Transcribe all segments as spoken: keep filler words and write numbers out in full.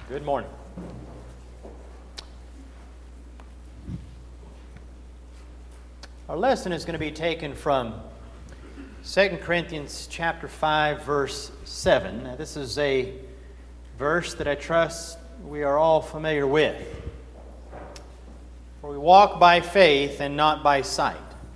Good morning. Our lesson is going to be taken from Second Corinthians chapter five, verse seven. Now, this is a verse that I trust we are all familiar with. For we walk by faith and not by sight.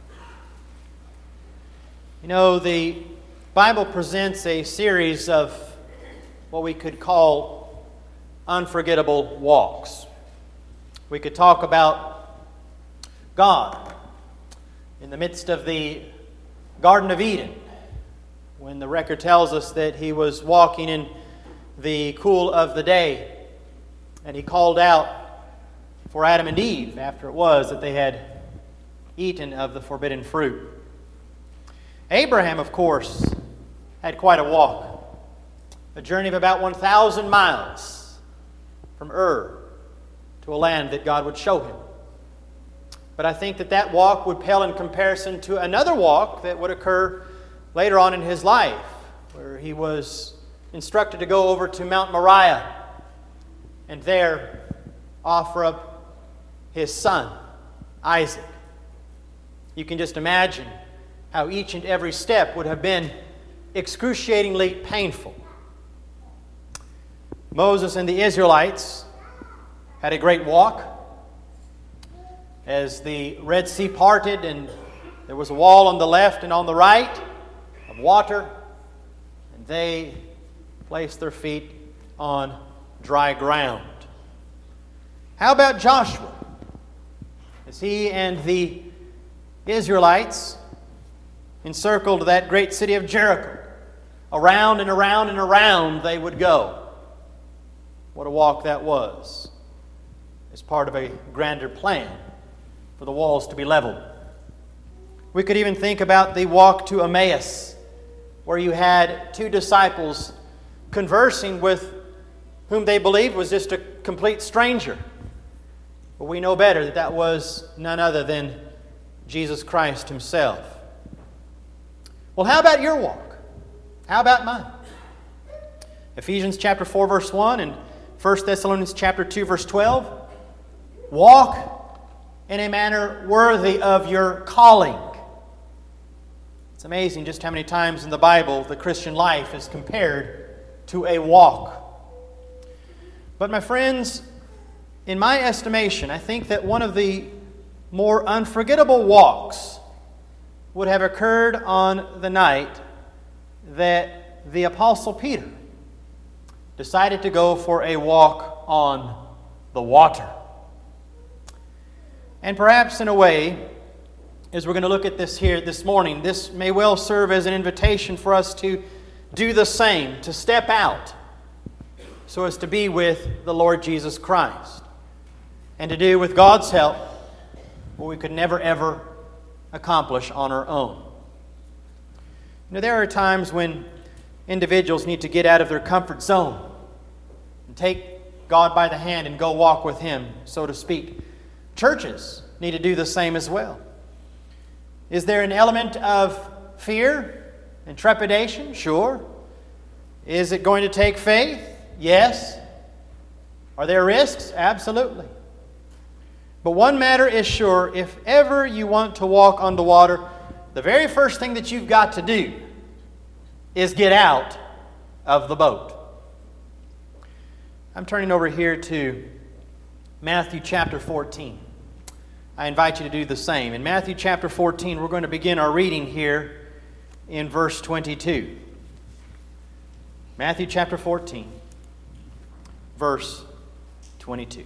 You know, the Bible presents a series of what we could call unforgettable walks. We could talk about God in the midst of the Garden of Eden, when the record tells us that He was walking in the cool of the day, and He called out for Adam and Eve after it was that they had eaten of the forbidden fruit. Abraham, of course, had quite a walk, a journey of about one thousand miles from Ur to a land that God would show him. But I think that that walk would pale in comparison to another walk that would occur later on in his life, where he was instructed to go over to Mount Moriah and there offer up his son, Isaac. You can just imagine how each and every step would have been excruciatingly painful. Moses and the Israelites had a great walk as the Red Sea parted and there was a wall on the left and on the right of water, and they placed their feet on dry ground. How about Joshua? As he and the Israelites encircled that great city of Jericho, around and around and around they would go. What a walk that was, as part of a grander plan for the walls to be leveled. We could even think about the walk to Emmaus, where you had two disciples conversing with whom they believed was just a complete stranger. But we know better that that was none other than Jesus Christ Himself. Well, how about your walk? How about mine? Ephesians chapter four, verse one, and First Thessalonians chapter two, verse twelve. Walk in a manner worthy of your calling. It's amazing just how many times in the Bible the Christian life is compared to a walk. But my friends, in my estimation, I think that one of the more unforgettable walks would have occurred on the night that the Apostle Peter decided to go for a walk on the water. And perhaps in a way, as we're going to look at this here this morning, this may well serve as an invitation for us to do the same, to step out so as to be with the Lord Jesus Christ, and to do with God's help what we could never ever accomplish on our own. You know, there are times when individuals need to get out of their comfort zone and take God by the hand and go walk with Him, so to speak. Churches need to do the same as well. Is there an element of fear and trepidation? Sure. Is it going to take faith? Yes. Are there risks? Absolutely. But one matter is sure: if ever you want to walk on the water, the very first thing that you've got to do is get out of the boat. I'm turning over here to Matthew chapter fourteen. I invite you to do the same. In Matthew chapter fourteen, we're going to begin our reading here in verse twenty-two. Matthew chapter fourteen, verse twenty-two.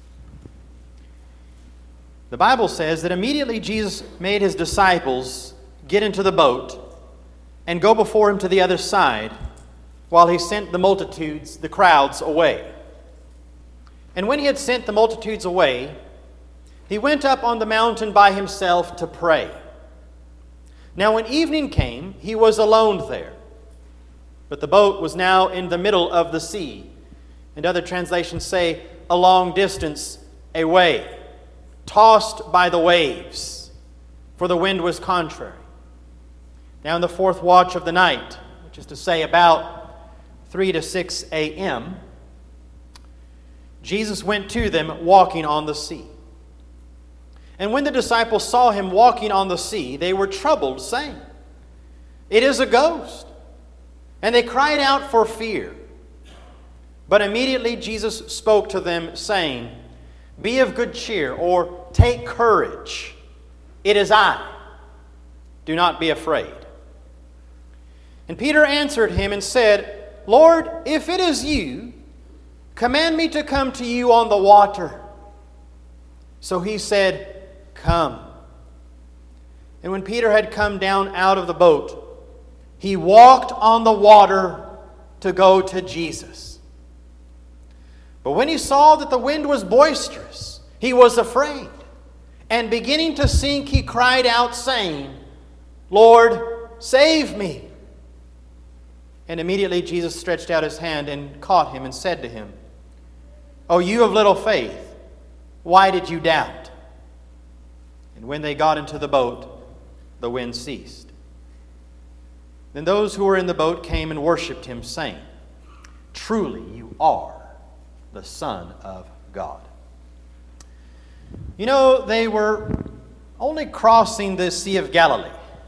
The Bible says that immediately Jesus made His disciples get into the boat and go before Him to the other side, while He sent the multitudes, the crowds, away. And when He had sent the multitudes away, He went up on the mountain by Himself to pray. Now when evening came, He was alone there. But the boat was now in the middle of the sea, and other translations say a long distance away, tossed by the waves, for the wind was contrary. Now in the fourth watch of the night, which is to say about three to six a.m., Jesus went to them walking on the sea. And when the disciples saw him walking on the sea, they were troubled, saying, "It is a ghost." And they cried out for fear. But immediately Jesus spoke to them, saying, "Be of good cheer," or "Take courage. It is I. Do not be afraid." And Peter answered him and said, "Lord, if it is you, command me to come to you on the water." So he said, "Come." And when Peter had come down out of the boat, he walked on the water to go to Jesus. But when he saw that the wind was boisterous, he was afraid. And beginning to sink, he cried out, saying, "Lord, save me." And immediately Jesus stretched out his hand and caught him and said to him, "O you of little faith, why did you doubt?" And when they got into the boat, the wind ceased. Then those who were in the boat came and worshipped him, saying, "Truly you are the Son of God." You know, they were only crossing the Sea of Galilee.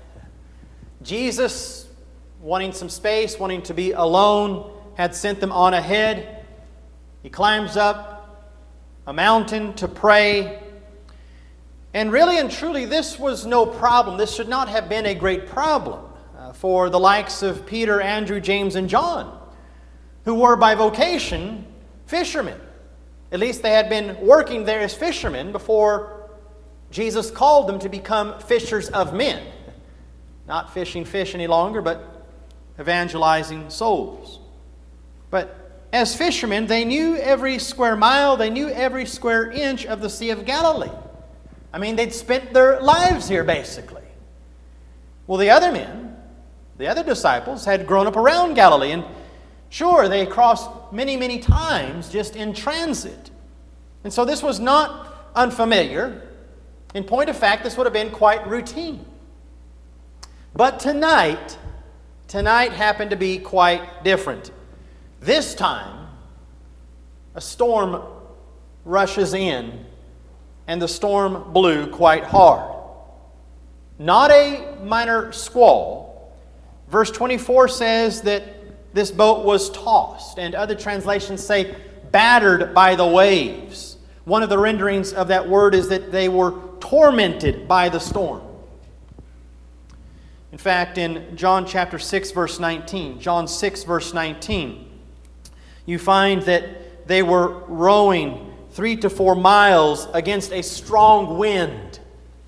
Jesus, wanting some space, wanting to be alone, had sent them on ahead. He climbs up a mountain to pray. And really and truly, this was no problem. This should not have been a great problem uh, for the likes of Peter, Andrew, James, and John, who were by vocation fishermen. At least they had been working there as fishermen before Jesus called them to become fishers of men. Not fishing fish any longer, but evangelizing souls. But as fishermen, they knew every square mile, they knew every square inch of the Sea of Galilee. I mean, they'd spent their lives here, basically. Well, the other men, the other disciples, had grown up around Galilee, and sure, they crossed many, many times just in transit. And so this was not unfamiliar. In point of fact, this would have been quite routine. But tonight, tonight happened to be quite different. This time, a storm rushes in, and the storm blew quite hard. Not a minor squall. Verse twenty-four says that this boat was tossed, and other translations say battered by the waves. One of the renderings of that word is that they were tormented by the storm. In fact, in John chapter six, verse nineteen, John six, verse nineteen, you find that they were rowing three to four miles against a strong wind.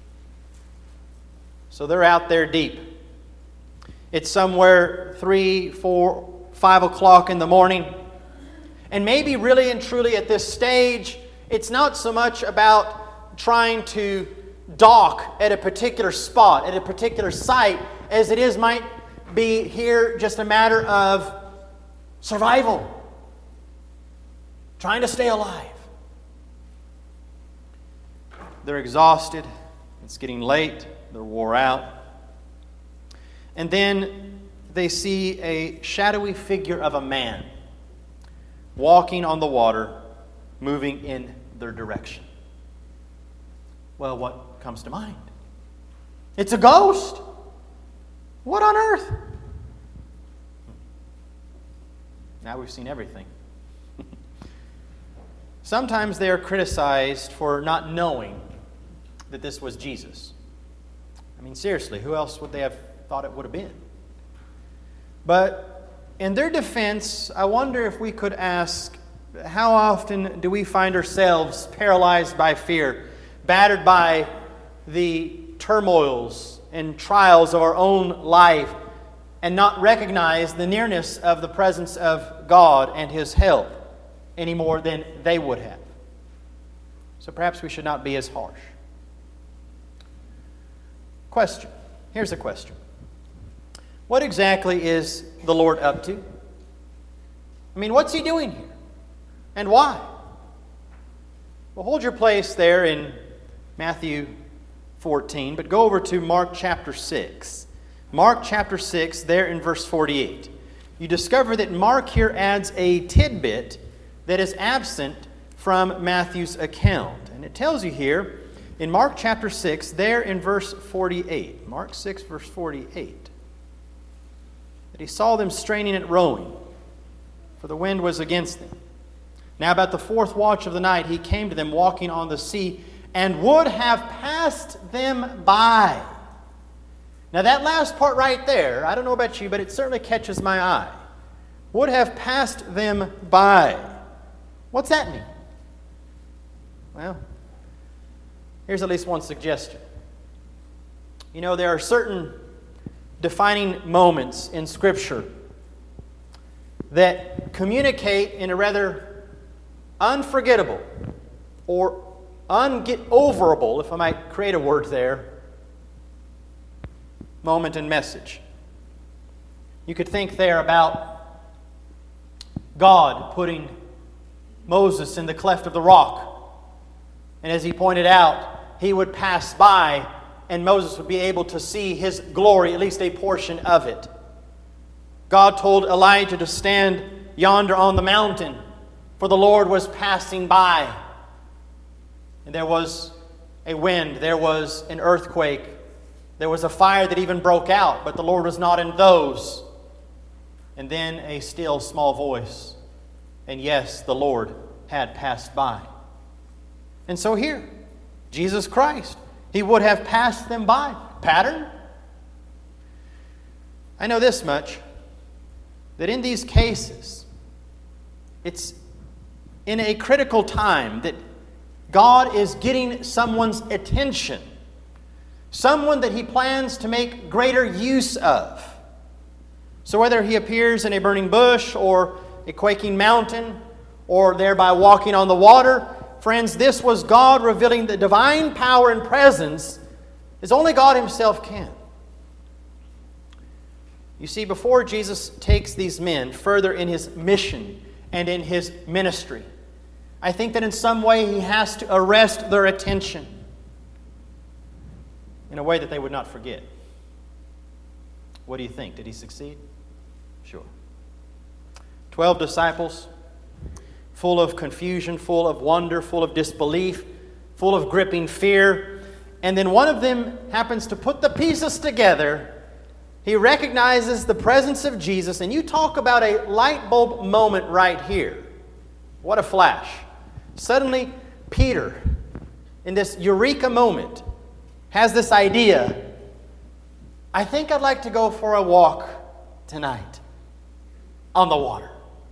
So they're out there deep. It's somewhere three, four, five o'clock in the morning. And maybe really and truly at this stage, it's not so much about trying to dock at a particular spot, at a particular site, as it is might be here just a matter of survival. Trying to stay alive. They're exhausted. It's getting late. They're wore out. And then they see a shadowy figure of a man walking on the water, moving in their direction. Well, what comes to mind? It's a ghost. What on earth? Now we've seen everything. Sometimes they are criticized for not knowing that this was Jesus. I mean, seriously, who else would they have thought it would have been? But in their defense, I wonder if we could ask, how often do we find ourselves paralyzed by fear, battered by the turmoils and trials of our own life, and not recognize the nearness of the presence of God and His help any more than they would have? So perhaps we should not be as harsh. Question. Here's a question. What exactly is the Lord up to? I mean, what's He doing here? And why? Well, hold your place there in Matthew fourteen, but go over to Mark chapter six. Mark chapter six, there in verse forty-eight. You discover that Mark here adds a tidbit that is absent from Matthew's account. And it tells you here in Mark chapter six, there in verse forty-eight, Mark six, verse forty-eight, that he saw them straining at rowing, for the wind was against them. Now about the fourth watch of the night, he came to them walking on the sea, and would have passed them by. Now that last part right there, I don't know about you, but it certainly catches my eye. Would have passed them by. What's that mean? Well, here's at least one suggestion. You know, there are certain defining moments in Scripture that communicate in a rather unforgettable or unget-overable, if I might create a word there, moment and message. You could think there about God putting Moses in the cleft of the rock. And as he pointed out, he would pass by and Moses would be able to see his glory, at least a portion of it. God told Elijah to stand yonder on the mountain, for the Lord was passing by. And there was a wind, there was an earthquake, there was a fire that even broke out, but the Lord was not in those. And then a still small voice. And yes, the Lord had passed by. And so here, Jesus Christ, he would have passed them by. Pattern? I know this much, that in these cases, it's in a critical time that God is getting someone's attention. Someone that he plans to make greater use of. So whether he appears in a burning bush or a quaking mountain or thereby walking on the water, friends, this was God revealing the divine power and presence as only God himself can. You see, before Jesus takes these men further in his mission and in his ministry, I think that in some way he has to arrest their attention in a way that they would not forget. What do you think? Did he succeed? Sure. Twelve disciples, full of confusion, full of wonder, full of disbelief, full of gripping fear. And then one of them happens to put the pieces together. He recognizes the presence of Jesus. And you talk about a light bulb moment right here. What a flash. Suddenly, Peter, in this eureka moment, has this idea. I think I'd like to go for a walk tonight on the water.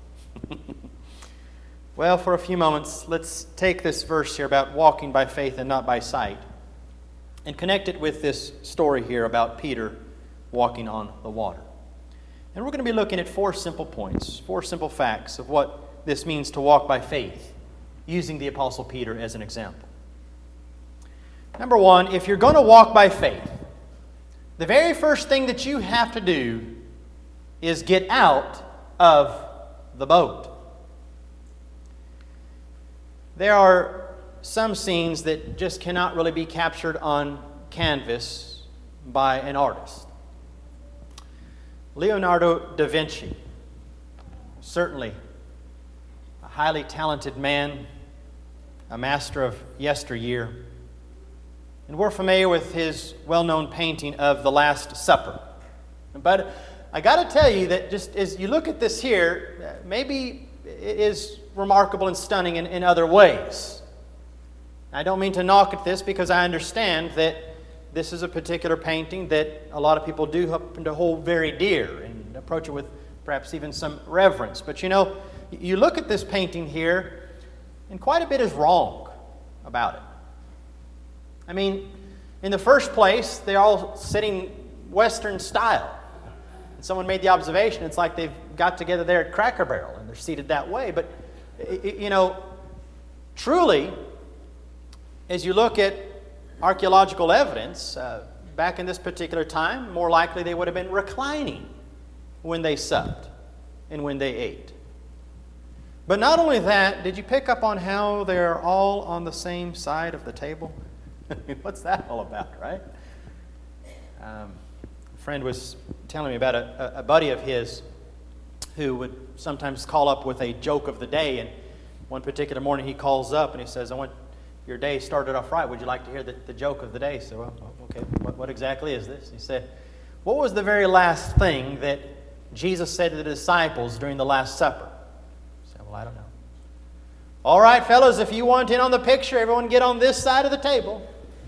Well, for a few moments, let's take this verse here about walking by faith and not by sight and connect it with this story here about Peter walking on the water. And we're going to be looking at four simple points, four simple facts of what this means to walk by faith, using the Apostle Peter as an example. Number one, if you're going to walk by faith, the very first thing that you have to do is get out of the boat. There are some scenes that just cannot really be captured on canvas by an artist. Leonardo da Vinci, certainly a highly talented man, a master of yesteryear, and we're familiar with his well-known painting of The Last Supper. But I got to tell you that just as you look at this here, maybe it is remarkable and stunning in, in other ways. I don't mean to knock at this because I understand that this is a particular painting that a lot of people do happen to hold very dear and approach it with perhaps even some reverence. But you know, you look at this painting here and quite a bit is wrong about it. I mean, in the first place, they're all sitting Western style. And someone made the observation, it's like they've got together there at Cracker Barrel and they're seated that way. But, you know, truly, as you look at archaeological evidence, uh, back in this particular time, more likely they would have been reclining when they supped and when they ate. But not only that, did you pick up on how they're all on the same side of the table? What's that all about, right? Um, a friend was telling me about a, a buddy of his who would sometimes call up with a joke of the day, and One particular morning he calls up and he says, I want your day started off right. Would you like to hear the, the joke of the day? So, well, okay, what, what exactly is this? He said, what was the very last thing that Jesus said to the disciples during the Last Supper? I said, well, I don't know. All right, fellas, if you want in on the picture, everyone get on this side of the table.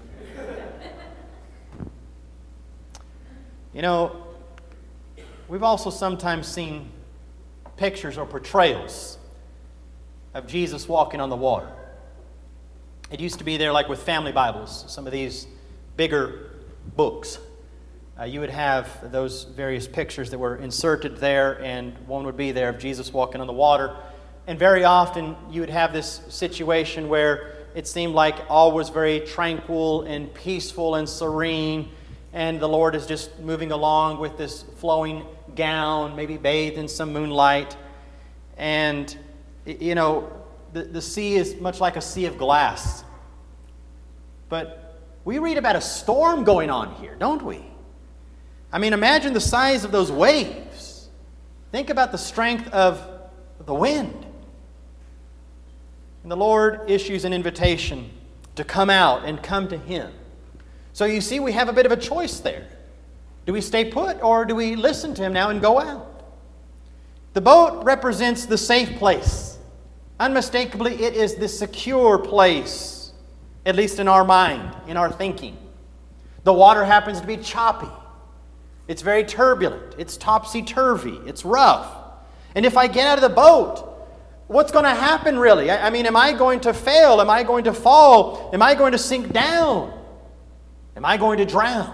You know, we've also sometimes seen pictures or portrayals of Jesus walking on the water. It used to be there like with family Bibles, some of these bigger books. Uh, you would have those various pictures that were inserted there, and one would be there of Jesus walking on the water. And very often you would have this situation where it seemed like all was very tranquil and peaceful and serene, and the Lord is just moving along with this flowing gown, maybe bathed in some moonlight. And, you know, the, the sea is much like a sea of glass. But we read about a storm going on here, don't we? I mean, imagine the size of those waves. Think about the strength of the wind. And the Lord issues an invitation to come out and come to Him. So you see, we have a bit of a choice there. Do we stay put, or do we listen to Him now and go out? The boat represents the safe place. Unmistakably, it is the secure place, at least in our mind, in our thinking. The water happens to be choppy. It's very turbulent. It's topsy-turvy. It's rough. And if I get out of the boat, what's going to happen really? I, I mean, am I going to fail? Am I going to fall? Am I going to sink down? Am I going to drown?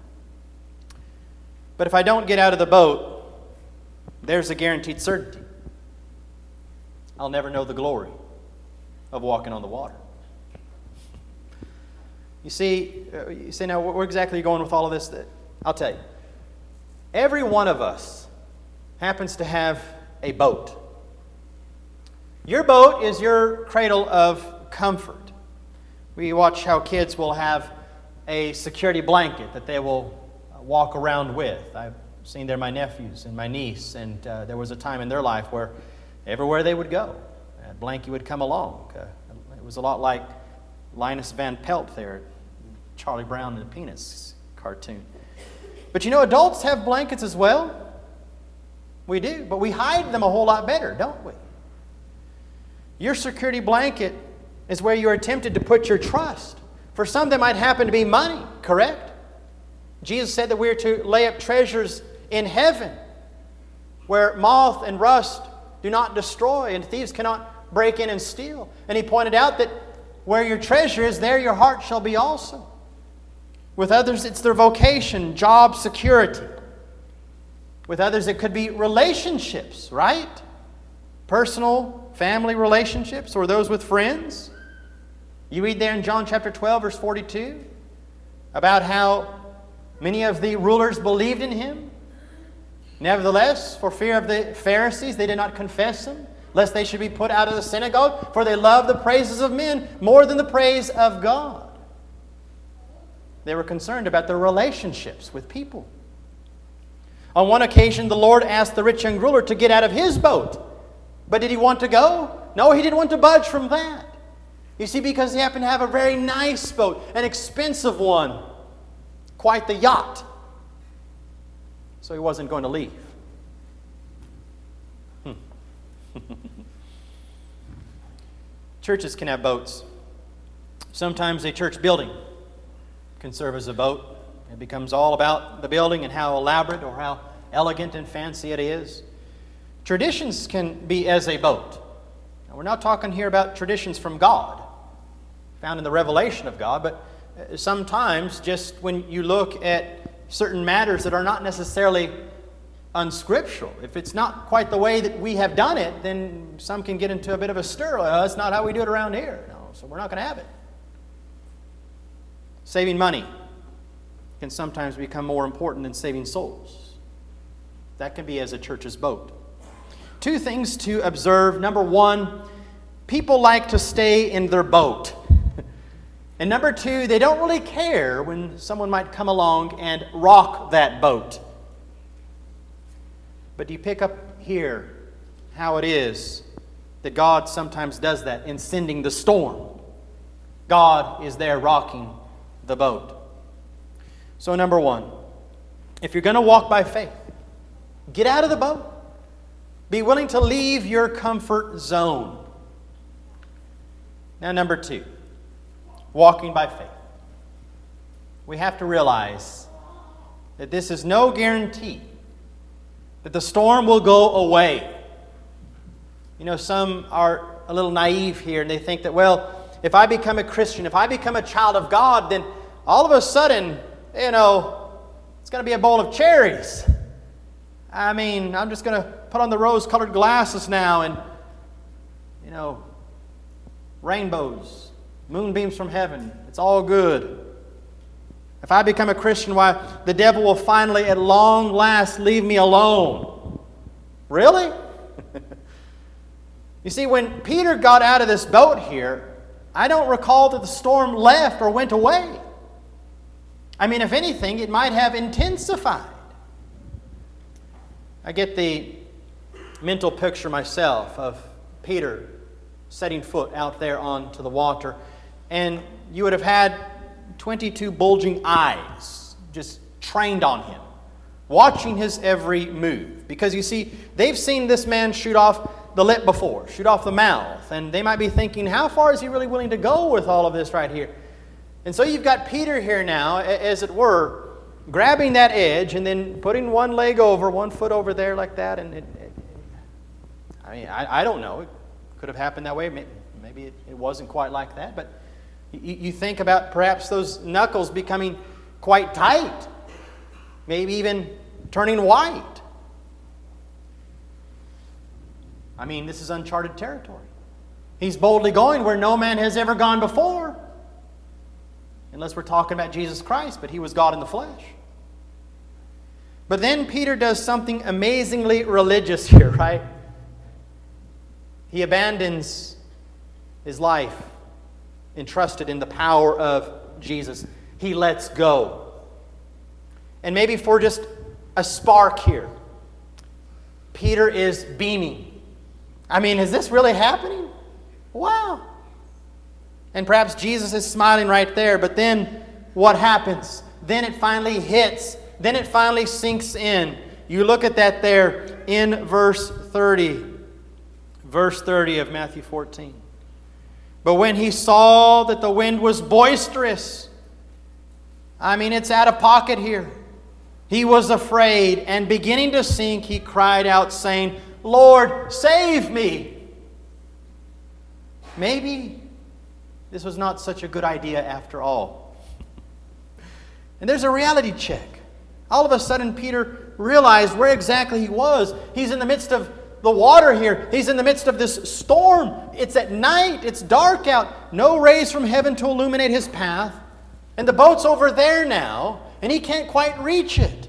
But if I don't get out of the boat, there's a guaranteed certainty. I'll never know the glory of walking on the water. You see, you say, now, where exactly are you going with all of this? I'll tell you. Every one of us happens to have a boat. Your boat is your cradle of comfort. We watch how kids will have a security blanket that they will walk around with. I've seen there my nephews and my niece, and uh, there was a time in their life where everywhere they would go, a blanket would come along. Uh, it was a lot like Linus Van Pelt there, Charlie Brown and the Peanuts cartoon. But you know, adults have blankets as well. We do, but we hide them a whole lot better, don't we? Your security blanket is where you are tempted to put your trust. For some, that might happen to be money, correct? Jesus said that we are to lay up treasures in heaven, where moth and rust do not destroy, and thieves cannot break in and steal. And He pointed out that where your treasure is, there your heart shall be also. With others, it's their vocation, job security. With others, it could be relationships, right? Personal, family relationships, or those with friends. You read there in John chapter twelve, verse forty-two, about how many of the rulers believed in Him. Nevertheless, for fear of the Pharisees, they did not confess Him, lest they should be put out of the synagogue, for they loved the praises of men more than the praise of God. They were concerned about their relationships with people. On one occasion, the Lord asked the rich young ruler to get out of his boat. But did he want to go? No, he didn't want to budge from that. You see, because he happened to have a very nice boat, an expensive one, quite the yacht. So he wasn't going to leave. Hmm. Churches can have boats. Sometimes a church building can serve as a boat. It becomes all about the building and how elaborate or how elegant and fancy it is. Traditions can be as a boat. Now, we're not talking here about traditions from God, found in the revelation of God, but sometimes just when you look at certain matters that are not necessarily unscriptural, if it's not quite the way that we have done it, then some can get into a bit of a stir. Well, that's not how we do it around here. No, so we're not going to have it. Saving money can sometimes become more important than saving souls. That can be as a church's boat. Two things to observe. Number one, people like to stay in their boat. And number two, they don't really care when someone might come along and rock that boat. But do you pick up here how it is that God sometimes does that in sending the storm. God is there rocking the boat. So number one, if you're going to walk by faith, get out of the boat. Be willing to leave your comfort zone. Now number two, walking by faith. We have to realize that this is no guarantee that the storm will go away. You know, some are a little naive here and they think that, well, if I become a Christian, if I become a child of God, then all of a sudden, you know, it's going to be a bowl of cherries. I mean, I'm just going to put on the rose-colored glasses now and, you know, rainbows, moonbeams from heaven. It's all good. If I become a Christian, why, the devil will finally, at long last, leave me alone. Really? You see, when Peter got out of this boat here, I don't recall that the storm left or went away. I mean, if anything, it might have intensified. I get the mental picture myself of Peter setting foot out there onto the water, and you would have had twenty-two bulging eyes just trained on him, watching his every move. Because you see, they've seen this man shoot off the lip before, shoot off the mouth, and they might be thinking, how far is he really willing to go with all of this right here? And so you've got Peter here now, as it were, grabbing that edge and then putting one leg over, one foot over there like that. And it, it, I mean, I, I don't know. It could have happened that way. Maybe it, it wasn't quite like that. But you, you think about perhaps those knuckles becoming quite tight, maybe even turning white. I mean, this is uncharted territory. He's boldly going where no man has ever gone before. Unless we're talking about Jesus Christ, but he was God in the flesh. But then Peter does something amazingly religious here, right? He abandons his life entrusted in the power of Jesus. He lets go. And maybe for just a spark here, Peter is beaming. I mean, is this really happening? Wow. And perhaps Jesus is smiling right there, but then what happens? Then it finally hits. Then it finally sinks in. You look at that there in verse thirty. Verse thirty of Matthew fourteen. But when he saw that the wind was boisterous, I mean, it's out of pocket here. He was afraid, and beginning to sink, he cried out, saying, Lord, save me. Maybe this was not such a good idea after all. And there's a reality check. All of a sudden, Peter realized where exactly he was. He's in the midst of the water here. He's in the midst of this storm. It's at night. It's dark out. No rays from heaven to illuminate his path. And the boat's over there now, and he can't quite reach it.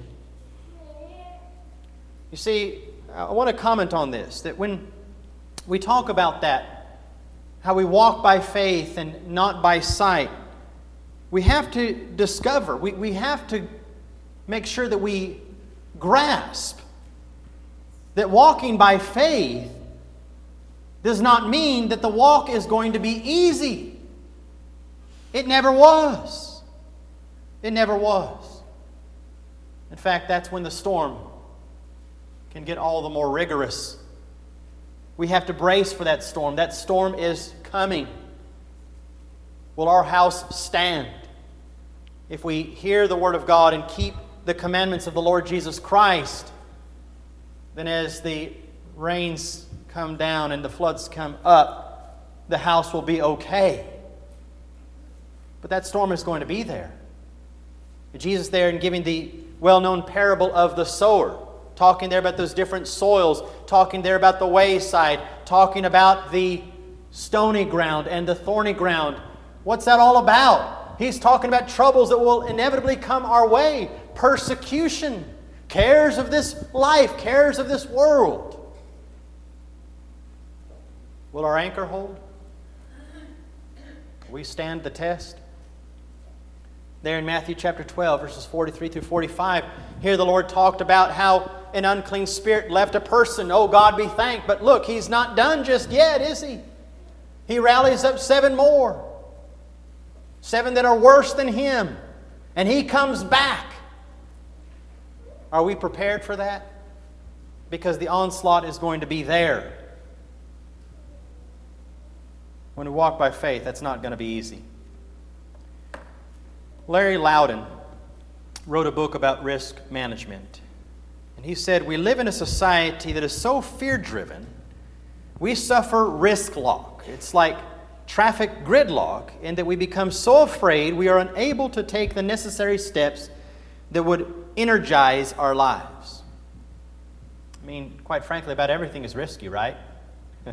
You see, I want to comment on this, that when we talk about that, how we walk by faith and not by sight, we have to discover, we, we have to make sure that we grasp that walking by faith does not mean that the walk is going to be easy. It never was. It never was. In fact, that's when the storm can get all the more rigorous. We have to brace for that storm. That storm is coming. Will our house stand if we hear the Word of God and keep the commandments of the Lord Jesus Christ? Then as the rains come down and the floods come up, the house will be okay. But that storm is going to be there. Jesus there in giving the well-known parable of the sower, talking there about those different soils, talking there about the wayside, talking about the stony ground and the thorny ground. What's that all about? He's talking about troubles that will inevitably come our way. Persecution, cares of this life, cares of this world. Will our anchor hold? Will we stand the test? There in Matthew chapter twelve, verses forty-three through forty-five, here the Lord talked about how an unclean spirit left a person. Oh, God be thanked. But look, he's not done just yet, is he? He rallies up seven more. Seven that are worse than him. And he comes back. Are we prepared for that? Because the onslaught is going to be there. When we walk by faith, that's not going to be easy. Larry Loudon wrote a book about risk management. And he said, we live in a society that is so fear-driven, we suffer risk lock. It's like traffic gridlock, in that we become so afraid we are unable to take the necessary steps that would energize our lives. I mean, quite frankly, about everything is risky, right? uh,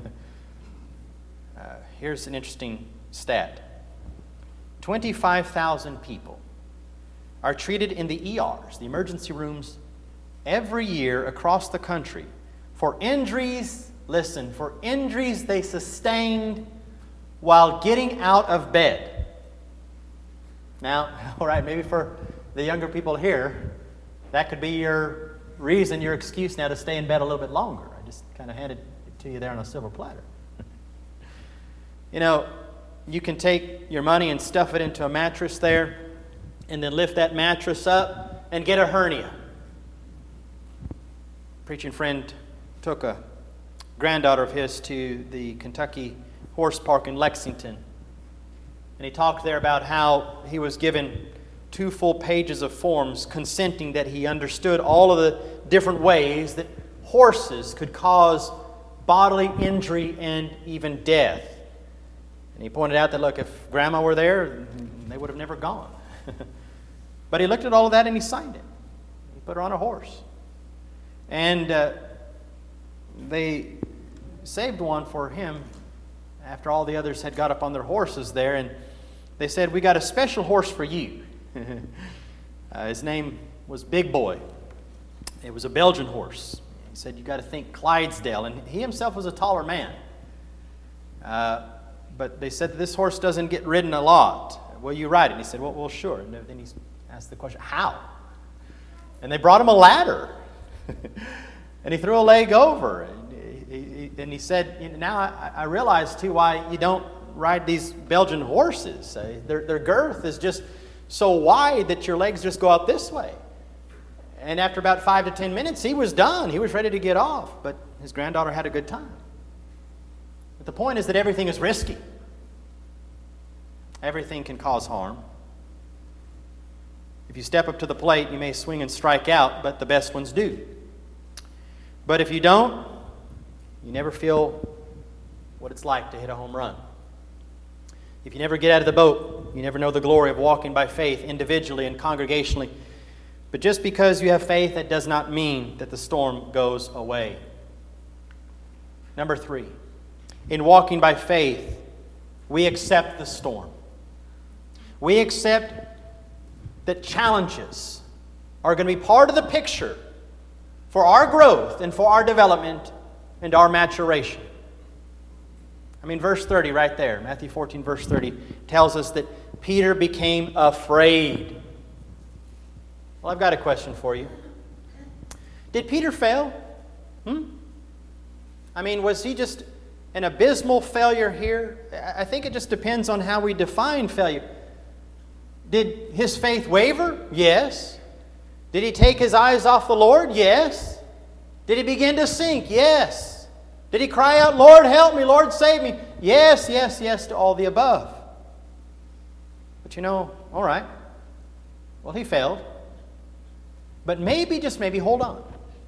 here's an interesting stat. twenty-five thousand people are treated in the E Rs, the emergency rooms, every year across the country for injuries, listen, for injuries they sustained while getting out of bed. Now, all right, maybe for the younger people here, that could be your reason, your excuse now to stay in bed a little bit longer. I just kind of handed it to you there on a silver platter. You know, you can take your money and stuff it into a mattress there, and then lift that mattress up and get a hernia. A preaching friend took a granddaughter of his to the Kentucky Horse Park in Lexington. And he talked there about how he was given two full pages of forms consenting that he understood all of the different ways that horses could cause bodily injury and even death. And he pointed out that, look, if Grandma were there, they would have never gone. But he looked at all of that and he signed it. He put her on a horse. And uh, they saved one for him after all the others had got up on their horses there. And they said, we got a special horse for you. uh, his name was Big Boy. It was a Belgian horse. He said, you got to think Clydesdale. And he himself was a taller man. Uh, but they said, this horse doesn't get ridden a lot. Will you ride it? And he said, well, well sure. And then he asked the question, how? And they brought him a ladder. And he threw a leg over. And he, he, and he said, you know, now I, I realize, too, why you don't ride these Belgian horses. Uh, their, their girth is just so wide that your legs just go out this way. And after about five to ten minutes, he was done. He was ready to get off. But his granddaughter had a good time. But the point is that everything is risky. Everything can cause harm. If you step up to the plate, you may swing and strike out, but the best ones do. But if you don't, you never feel what it's like to hit a home run. If you never get out of the boat, you never know the glory of walking by faith individually and congregationally. But just because you have faith, that does not mean that the storm goes away. Number three, in walking by faith, we accept the storm. We accept that challenges are going to be part of the picture for our growth and for our development and our maturation. I mean, verse thirty right there, Matthew fourteen, verse thirty, tells us that Peter became afraid. Well, I've got a question for you. Did Peter fail? Hmm? I mean, was he just an abysmal failure here? I think it just depends on how we define failure. Did his faith waver? Yes. Did he take his eyes off the Lord? Yes. Did he begin to sink? Yes. Did he cry out, Lord, help me, Lord, save me? Yes, yes, yes to all the above. But you know, all right. Well, he failed. But maybe, just maybe, hold on.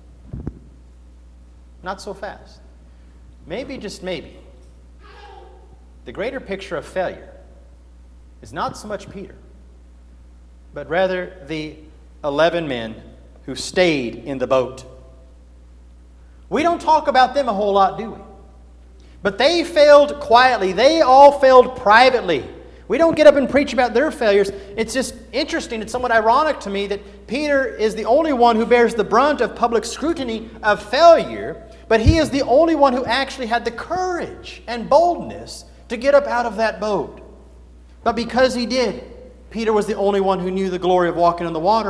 Not so fast. Maybe, just maybe, the greater picture of failure is not so much Peter, but rather the eleven men who stayed in the boat. We don't talk about them a whole lot, do we? But they failed quietly. They all failed privately. We don't get up and preach about their failures. It's just interesting. It's somewhat ironic to me that Peter is the only one who bears the brunt of public scrutiny of failure, but he is the only one who actually had the courage and boldness to get up out of that boat. But because he did, Peter was the only one who knew the glory of walking on the water.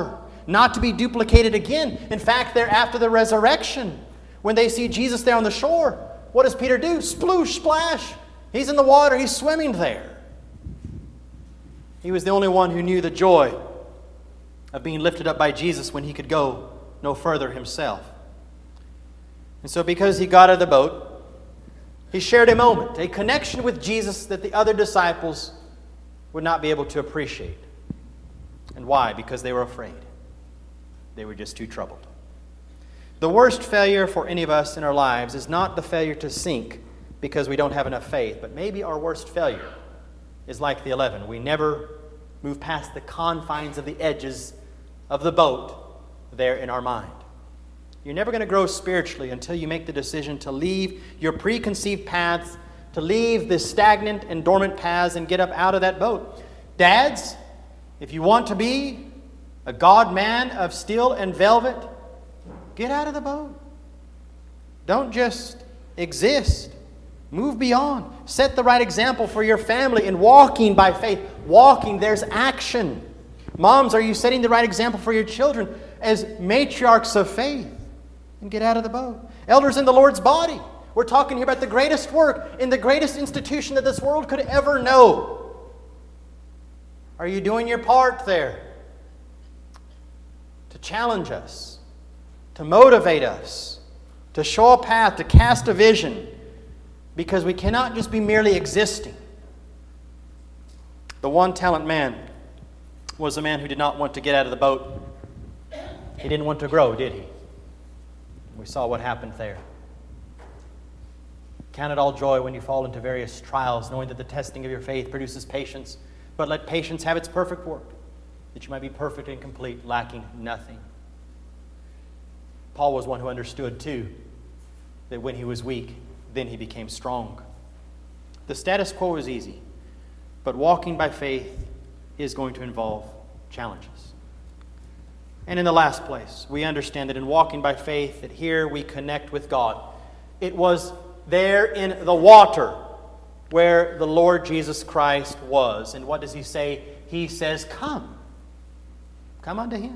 not to be duplicated again. In fact, they're after the resurrection. When they see Jesus there on the shore, what does Peter do? Sploosh, splash. He's in the water. He's swimming there. He was the only one who knew the joy of being lifted up by Jesus when he could go no further himself. And so because he got out of the boat, he shared a moment, a connection with Jesus that the other disciples would not be able to appreciate. And why? Because they were afraid. They were just too troubled. The worst failure for any of us in our lives is not the failure to sink because we don't have enough faith, but maybe our worst failure is like the eleven. We never move past the confines of the edges of the boat there in our mind. You're never going to grow spiritually until you make the decision to leave your preconceived paths, to leave the stagnant and dormant paths and get up out of that boat. Dads, if you want to be a God man of steel and velvet, get out of the boat. Don't just exist. Move beyond. Set the right example for your family in walking by faith. Walking, there's action. Moms, are you setting the right example for your children as matriarchs of faith? And get out of the boat. Elders in the Lord's body. We're talking here about the greatest work in the greatest institution that this world could ever know. Are you doing your part there? To challenge us, to motivate us, to show a path, to cast a vision, because we cannot just be merely existing. The one-talent man was a man who did not want to get out of the boat. He didn't want to grow, did he? We saw what happened there. Count it all joy when you fall into various trials, knowing that the testing of your faith produces patience. But let patience have its perfect work, that you might be perfect and complete, lacking nothing. Paul was one who understood, too, that when he was weak, then he became strong. The status quo is easy, but walking by faith is going to involve challenges. And in the last place, we understand that in walking by faith, that here we connect with God. It was there in the water where the Lord Jesus Christ was. And what does he say? He says, come. Come unto him.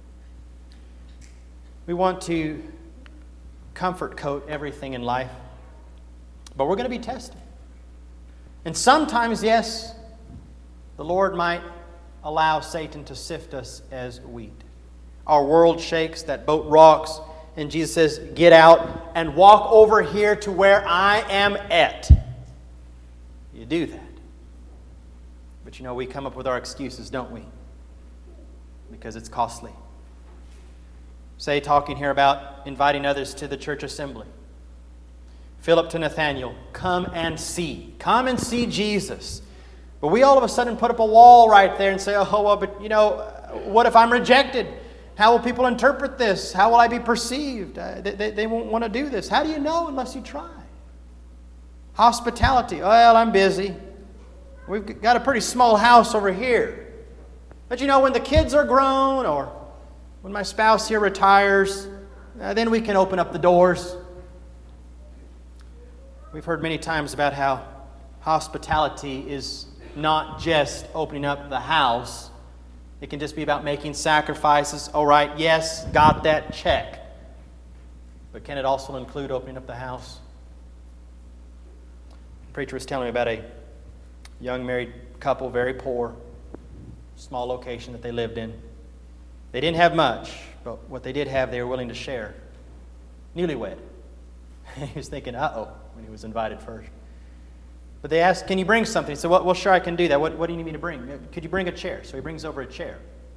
We want to comfort coat everything in life, but we're going to be tested. And sometimes, yes, the Lord might allow Satan to sift us as wheat. Our world shakes, that boat rocks, and Jesus says, get out and walk over here to where I am at. You do that. But you know, we come up with our excuses, don't we? Because it's costly. Say, talking here about inviting others to the church assembly. Philip to Nathanael, come and see. Come and see Jesus. But we all of a sudden put up a wall right there and say, oh, well, but you know, what if I'm rejected? How will people interpret this? How will I be perceived? Uh, they, they, they won't want to do this. How do you know unless you try? Hospitality. Well, I'm busy. We've got a pretty small house over here. But you know, when the kids are grown or when my spouse here retires, uh, then we can open up the doors. We've heard many times about how hospitality is not just opening up the house. It can just be about making sacrifices. All right, yes, got that, check. But can it also include opening up the house? The preacher was telling me about a young married couple, very poor, small location that they lived in. They didn't have much, but what they did have, they were willing to share. Newlywed. He was thinking, uh-oh, when he was invited first. But they asked, can you bring something? He said, well, well sure, I can do that. What, what do you need me to bring? Could you bring a chair? So he brings over a chair.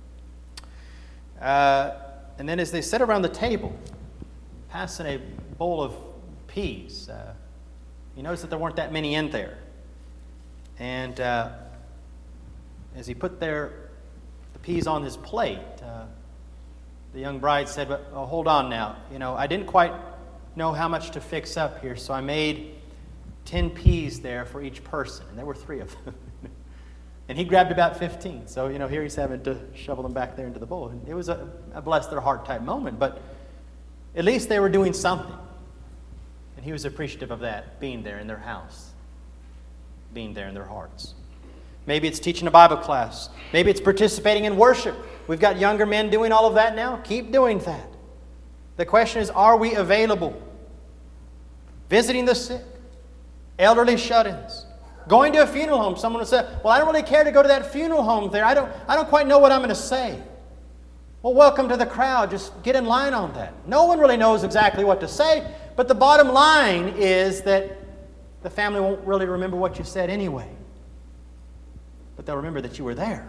Uh, and then as they sit around the table, passing a bowl of peas, uh, he noticed that there weren't that many in there. And uh, as he put their, the peas on his plate, uh, the young bride said, but oh, hold on now. You know, I didn't quite know how much to fix up here, so I made ten peas there for each person, and there were three of them. And he grabbed about fifteen. So, you know, here he's having to shovel them back there into the bowl. And it was a, a bless their heart type moment, but at least they were doing something. And he was appreciative of that, being there in their house, being there in their hearts. Maybe it's teaching a Bible class. Maybe it's participating in worship. We've got younger men doing all of that now. Keep doing that. The question is, are we available? Visiting the sick, elderly shut-ins, going to a funeral home. Someone will say, well, I don't really care to go to that funeral home there. I don't, I don't quite know what I'm going to say. Well, welcome to the crowd. Just get in line on that. No one really knows exactly what to say, but the bottom line is that the family won't really remember what you said anyway. But they'll remember that you were there.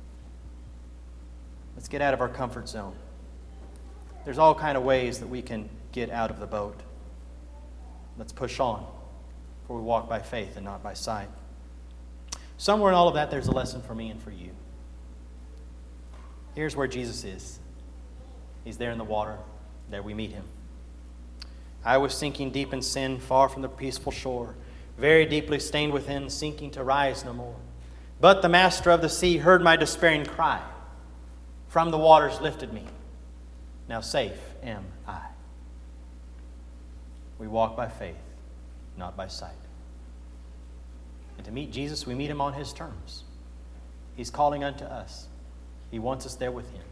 Let's get out of our comfort zone. There's all kind of ways that we can get out of the boat. Let's push on, for we walk by faith and not by sight. Somewhere in all of that, there's a lesson for me and for you. Here's where Jesus is. He's there in the water. There we meet him. I was sinking deep in sin, far from the peaceful shore, very deeply stained within, sinking to rise no more. But the master of the sea heard my despairing cry. From the waters lifted me. Now safe am I. We walk by faith, not by sight. And to meet Jesus, we meet him on his terms. He's calling unto us. He wants us there with him.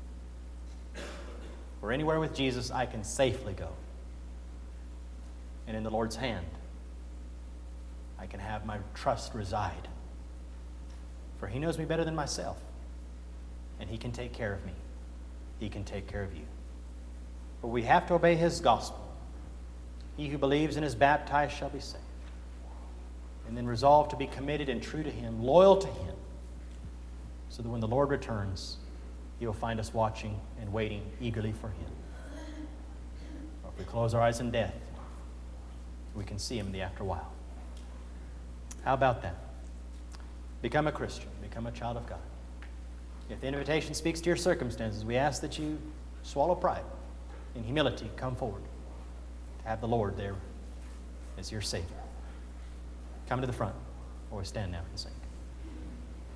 For anywhere with Jesus, I can safely go. And in the Lord's hand, I can have my trust reside. For he knows me better than myself. And he can take care of me. He can take care of you. But we have to obey his gospel. He who believes and is baptized shall be saved. And then resolve to be committed and true to him, loyal to him, so that when the Lord returns, he will find us watching and waiting eagerly for him. Or if we close our eyes in death, we can see him in the afterwhile. How about that? Become a Christian. Become a child of God. If the invitation speaks to your circumstances, we ask that you swallow pride. In humility, come forward to have the Lord there as your Savior. Come to the front, or we stand now and sing.